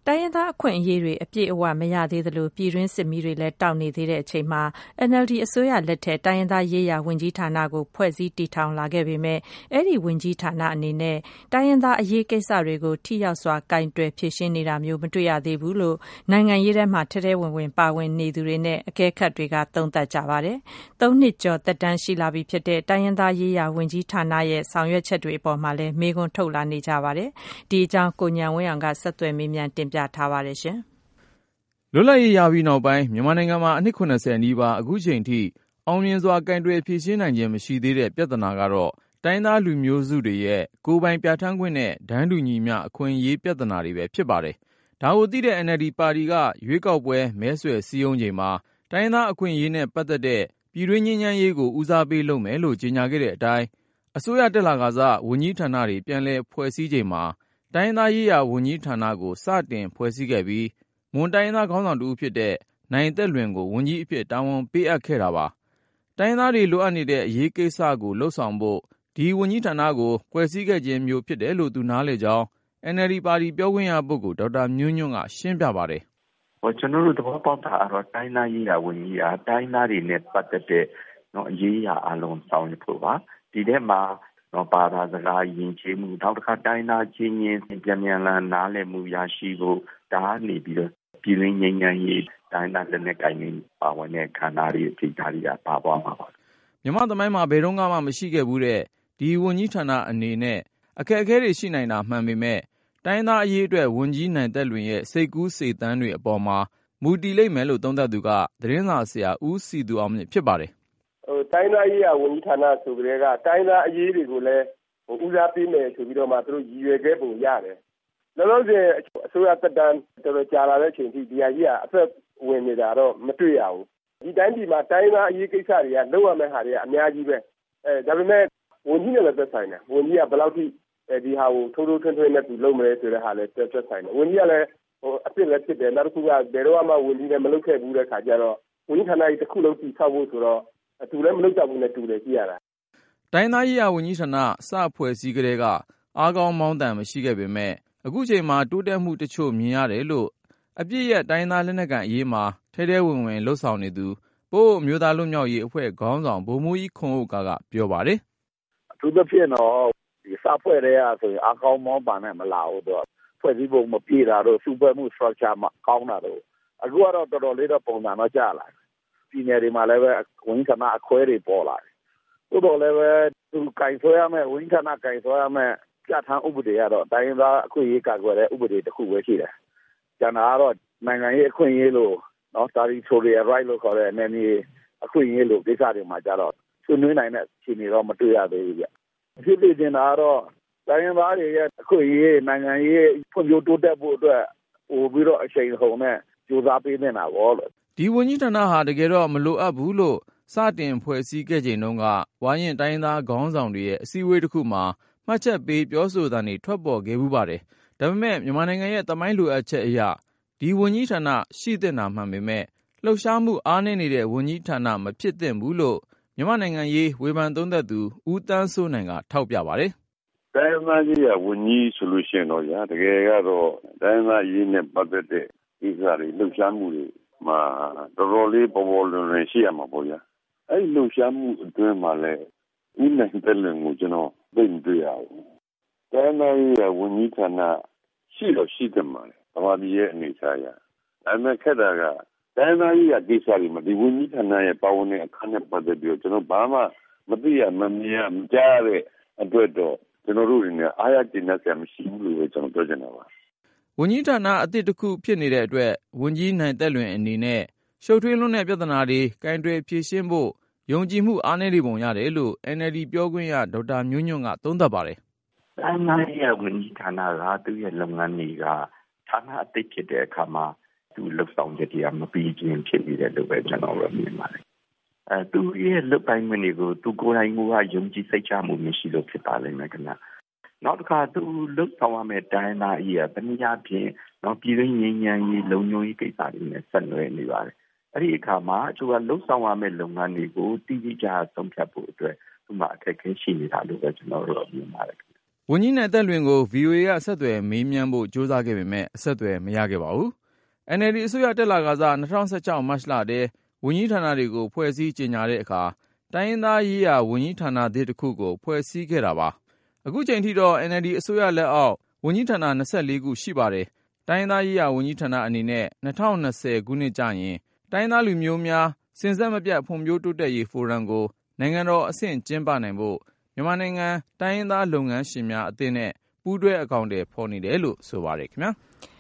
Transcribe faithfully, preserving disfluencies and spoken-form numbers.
တိုင်းရင်းသားအခွင့်အရေးတွေအပြည့်အဝမရသေးသလိုပြည်တွင်းစစ်မီးတွေလည်းတောက်နေသေးတဲ့အချိန်မှာ အန် အယ်လ် ဒီ အစိုးရလက်ထက်တိုင်းရင်းသားရေးရာဝန်ကြီးဌာနကိုဖွဲ့စည်းတည်ထောင်လာခဲ့ပေမဲ့အဲဒီဝန်ကြီးဌာနအနေနဲ့တိုင်းရင်းသားအရေးကိစ္စတွေကိုထိရောက်စွာကိုင်တွယ်ဖြေရှင်းနေတာမျိုးမတွေ့ရသေးဘူးလို့နိုင်ငံရေးထဲမှာထဲထဲဝင်ဝင်ပါဝင်နေသူတွေနဲ့အကဲခတ်တွေကသုံးသပ်ကြပါတယ်။သုံးနှစ်ကျော်သက်တမ်းရှိလာပြီဖြစ်တဲ့တိုင်းရင်းသားရေးရာဝန်ကြီးဌာနရဲ့ဆောင်ရွက်ချက်တွေအပေါ်မှာလည်းမေးခွန်းထုတ်လာနေကြပါတယ်။ဒီအကြောင်းကိုဉာဏ်ဝင်းအောင်ကဆက်သွယ်မေးမြန်းတင်ပြထားပါတယ်ရှင်။လွတ်လပ်ရေးရပြီးနောက်ပိုင်းမြန်မာနိုင်ငံမှာအနှစ်၇၀နီးပါးအခုချိန်ထိအောင်မြင်စွာကင်တွယ်ဖြေရှင်းနိုင်ခြင်းမရှိသေးတဲ့ပြဿနာကတော့တိုင်းသားလူမျိုးစုတွေရဲ့ကိုယ်ပိုင်ပြဌာန်းခွင့်နဲ့ဒန်းတူညီမျှအခွင့်အရေးပြဿနာတွေပဲဖြစ်ပါတယ်။ဒါကိုသိတဲ့ အန် အယ်လ် ဒီ ပါတီကရွေးကောက်ပွဲမဲဆွယ်စည်းရုံးချိန်မှာတိုင်းသားအခွင့်အရေးနဲ့ပတ်သက်တဲ့ပြည်တွင်းငြိမ်းချမ်းရေးကိုဦးစားပေးလုပ်မယ်လို့ကြေညာခဲ့တဲ့အတိုင်းအစိုးရတက်လာကစားဝန်ကြီးဌာနတွေပြန်လည်ဖွဲ့စည်းချိန်မှာတိုင်းသားရေးရာဝန်ကြီးဌာနကိုစတင်ဖွဲ့စည်းခဲ့ပြီးမွန်တိုင်းသားခေါင်းဆောင်တဦးဖြစ်တဲ့နိုင်သက်လွင်ကိုဝန်ကြီးအဖြစ်တာဝန်ပေးအပ်ခဲ့တာပါ။တိုင်းသားတွေလိုအပ်နေတဲ့အရေးကိစ္စကိုလှုပ်ဆောင်ဖို့ဒီဝန်ကြီးဌာနကိုဖွဲ့စည်းခဲ့ခြင်းမျိုးဖြစ်တယ်လို့သူနားလည်ကြောင်း အန် အယ်လ် ဒီ ပါတီပြောခွင့်ရပုဂ္ဂိုလ်ဒေါက်တာမျိုးညွန့်ကရှင်းပြပါတယ်။ဟောကျွန်တော်တို့သဘောပေါက်တာကတော့တိုင်းသားရေးရာဝန်ကြီးကတိုင်းသားတွေနဲ့ပတ်သက်တဲ့နော်အရေးအရာအလုံးဆောင်ရွက်ဖို့ပါ။ဒီထဲမှာနော်ဘာသာစကားယဉ်ကျေးမှုနောက်တစ်ခါတိုင်းသားချင်းချင်းပြန်ပြန်လာနားလည်မှုရရှိဖို့ဒါကနေပြီးတော့ပြည်တွင်းငြိမ်းချမ်းရေးတိုင်းသားလက်နက်ကိုင်တွေပါဝင်တဲ့ခန္ဓာတွေအထိဒါတွေကပါသွားမှာပါမြန်မာသမိုင်းမှာဘယ်တော့မှမရှိခဲ့ဘူးတဲ့ဒီဝန်ကြီးဌာနအနေနဲ့အခက်အခဲတွေရှိနိုင်တာမှန်ပေမဲ့တိုင်းသားအရေးအတွက်ဝန်ကြီးနိုင်သက်လွင်ရဲ့စိတ်ကူးစိတ်သန်းတွေအပေါ်မှာမူတည်လိမ့်မယ်လို့သုံးသပ်သူကသတင်းစာဆရာဦးစီသူအောင်မြင့်ဖြစ်ပါတယ်ဟိုတိုင်းသားရေးရာဝန်ကြီးဌာနဆိုကြတဲ့ကတိုင်းသားအရေးတွေကိုလည်းဟိုဦးစားပေးမယ်ဆိုပြီးတော့မှသူတို့ရည်ရွယ်ခဲ့ပုံရတယ်လောလောဆယ်အစိုးရသက်တမ်းတော်တော်ကြာလာတဲ့အချိန်ထိဒီအရေးကအသက်ဝင်နေတာတော့မတွေ့ရဘူးဒီတိုင်းပြည်မှာတိုင်းသားအရေးကိစ္စတွေကလောက်ရမယ့်ဟာတွေကအများကြီးပဲအဲဒါပေမဲ့ဝန်ကြီးနဲ့လည်းသက်ဆိုင်တယ်ဝန်ကြီးကဘယ်လောက်ထိဒီဟာကိုထိုးထိုးထွင်းထွင်းနဲ့သူလုပ်မလဲဆိုတဲ့ဟာလည်းသက်ဆိုင်တယ်ဝန်ကြီးကလည်းဟိုအစ်စ်လည်းဖြစ်တယ်နောက်တစ်ခုကဘယ်တော့မှဝန်ကြီးလည်းမလုပ်ခဲ့ဘူးတဲ့ခါကျတော့ဝန်ကြီးဌာနကြီးတစ်ခုလုံးတည်ဆောက်ဖို့ဆိုတော့သူလည်းမလုပ်ကြဘူးနဲ့တူတယ်ကြည့်ရတာတိုင်းသားရေးရာဝန်ကြီးဌာနစဖွဲ့စည်းကလေးကအားကောင်းမောင်းတန်မရှိခဲ့ပေမဲ့အခုချိန်မှာတိုးတက်မှုတချို့မြင်ရတယ်လို့အပြည့်ရဲ့တိုင်းသားလက်နက်ကန်အရေးမှာထဲထဲဝင်ဝင်လှုပ်ဆောင်နေသူပို့မျိုးသားလွတ်မြောက်ရေးအဖွဲ့ခေါင်းဆောင်ဗိုလ်မှူးကြီးခွန်ဥက္ကာကပြောပါတယ်အထူးသဖြင့်တော့ဒီစဖွဲ့တဲ့အားဆိုရင်အားကောင်းမောင်းပါနဲ့မလာဘူးတော့ဖွဲ့စည်းပုံမပြည့်တာတော့စုဖွဲ့မှု structure မကောင်းတာတော့အခုကတော့တော်တော်လေးတော့ပုံစံတော့ကျလာတယ်ပြည်နယ်တွေမှာလည်းပဲဝန်ကြီးဌာနအခွဲတွေပေါ်လာတယ်သို့တော်လည်းပဲသူကင်ဆွဲရမယ်ဝန်ကြီးဌာနကင်ဆွဲရမယ်ပြဋ္ဌာန်းဥပဒေကတော့တိုင်းရင်းသားအခွင့်အရေးကာကွယ်တဲ့ဥပဒေတစ်ခုပဲရှိတယ်ကျန်တာကတော့နိုင်ငံရေးအခွင့်အရေးလို့နော် territorial right လို့ခေါ်တဲ့နယ်မြေအခွင့်အရေးလို့ကိစ္စတွေမှာကြတော့ဆွေးနွေးနိုင်တဲ့အခြေအနေတော့မတွေ့ရသေးဘူးဗျအဖြစ်ဖြစ်နေတာကတော့တိုင်းရင်းသားတွေရဲ့အခွင့်အရေးနိုင်ငံရေးဖွံ့ဖြိုးတိုးတက်ဖို့အတွက်ပို့ပြီးတော့အချိန်ဟုန်နဲ့ကြိုးစားပေးနေတာပေါ့လို့ဒီဝန်ကြီးဌာနဟာတကယ်တော့မလိုအပ်ဘူးလို့စတင်ဖွဲ့စည်းခဲ့ချိန်တုန်းကဝိုင်းရင်တိုင်းသားခေါင်းဆောင်တွေရဲ့အစည်းအဝေးတစ်ခုမှာမှတ်ချက်ပေးပြောဆိုတာတွေထွက်ပေါ်ခဲ့ဘူးပါတယ်ဒါပေမဲ့မြန်မာနိုင်ငံရဲ့သမိုင်းလိုအပ်ချက်အရဒီဝန်ကြီးဌာနရှိသင့်တာမှန်ပေမဲ့လှုပ်ရှားမှုအားနည်းနေတဲ့ဝန်ကြီးဌာနမဖြစ်သင့်ဘူးလို့မြန်မာနိုင်ငံရေးဝေဖန်သုံးသပ်သူဦးတန်းစိုးနိုင်ကထောက်ပြပါတယ်။တိုင်းသားကြီးကဝန်ကြီးဆိုလို့ရှိရင်တော့ညာတကယ်ကတော့တိုင်းသားရေးနဲ့ပတ်သက်တဲ့ကိစ္စတွေလှုပ်ရှားမှုတွေမှာတော်တော်လေးပေါ်ပေါ်လွင်လွင်ရှိရမှာပေါ့ညာ။အဲ့လှုပ်ရှားမှုအတွင်းမှာလည်းဦးနိုင်တဲ့လွင်ကိုကျွန်တော်သိမတွေ့ရဘူး။တိုင်းသားကြီးကဝန်ကြီးဌာနရှိတော့ရှိတယ်မှာဗမာပြည်ရဲ့အနေအထားအရဒါပေမဲ့ခက်တာကတိုင်းသားကြီးကကိစ္စတွေမှာဒီဝန်ကြီးဌာနရဲ့ပါဝင်တဲ့အခါနဲ့ပတ်သက်ပြီးတော့ကျွန်တော်ဘာမှမသိရမမြင်ရမကြားရတဲ့အတွက်တော့ကျွန်တော်တို့တွေအားရကျဉ်းတဲ့မရှိဘူးလို့ပဲကျွန်တော်ပြောချင်တာပါဝန်ကြီးဌာနအသစ်တစ်ခုဖြစ်နေတဲ့အတွက်ဝန်ကြီးနိုင်သက်လွင်အနေနဲ့ရှုပ်ထွေးလွန်းတဲ့ပြဿနာတွေကင်တွယ်ဖြေရှင်းဖို့ယုံကြည်မှုအားနည်းနေပုံရတယ်လို့ အန် အယ်လ် ဒီ ပြောခွင့်ရဒေါက်တာမျိုးညွန့်ကသုံးသပ်ပါတယ်တိုင်းသားရေးဝန်ကြီးဌာနကသူ့ရဲ့လုပ်ငန်းတွေကဌာနအသစ်ဖြစ်တဲ့အခါမှာသူလှုပ်ဆောင်ချက်တွေကမပြီးခြင်းဖြစ်နေတယ်လို့ပဲကျွန်တော်တို့မြင်ပါတယ်။အဲသူရဲ့လုပ်ပိုင်းဝင်တွေကိုသူကိုယ်တိုင်ကယုံကြည်စိတ်ချမှုမရှိလို့ဖြစ်ပါလိမ့်မယ်ခင်ဗျ။နောက်တစ်ခါသူလှုပ်ဆောင်ရမယ့်တိုင်းသားအရေးကတနည်းအားဖြင့်တော့ပြည်တွင်းငြိမ်းချမ်းရေးလုံခြုံရေးကိစ္စတွေနဲ့ဆက်နွယ်နေပါတယ်။အဲ့ဒီအခါမှာသူကလှုပ်ဆောင်ရမယ့်လုပ်ငန်းတွေကိုတည်တည်ကြဆုံးဖြတ်ဖို့အတွက်သူမှအခက်အခဲရှိနေတာလို့ပဲကျွန်တော်တို့မြင်ပါတယ်ဝန်ကြီးနဲ့သက်လွင်ကို ဗွီအိုအေကဆက်သွယ်မေးမြန်းဖို့ကြိုးစားခဲ့ပေမဲ့အဆက်အသွယ်မရခဲ့ပါဘူး။ အန်အယ်လ်ဒီအစိုးရတက်လာကစား၂၀၁၆မတ်လထဲဝန်ကြီးဌာနတွေကိုဖွဲ့စည်းကြေညာတဲ့အခါတိုင်းရင်းသားရေးရာဝန်ကြီးဌာနသစ်တစ်ခုကိုဖွဲ့စည်းခဲ့တာပါ။အခုချိန်ထိတော့ အန်အယ်လ်ဒီအစိုးရလက်အောက်ဝန်ကြီးဌာန၂၄ခုရှိပါတယ်။တိုင်းရင်းသားရေးရာဝန်ကြီးဌာနအနေနဲ့၂၀၂၀ခုနှစ်ကျရင်တိုင်းရင်းသားလူမျိုးများစဉ်ဆက်မပြတ်ဖွံ့ဖြိုးတိုးတက်ရေးဖိုရမ်ကိုနိုင်ငံတော်အဆင့်ကျင်းပနိုင်ဖို့မြန်မာနိုင်ငံတိုင်းရင်းသားလုပ်ငန်းရှင်များအသင်းနဲ့ပူးတွဲအကောင်အထည်ဖော်နေတယ်လို့ဆိုပါတယ်ခင်ဗျာ။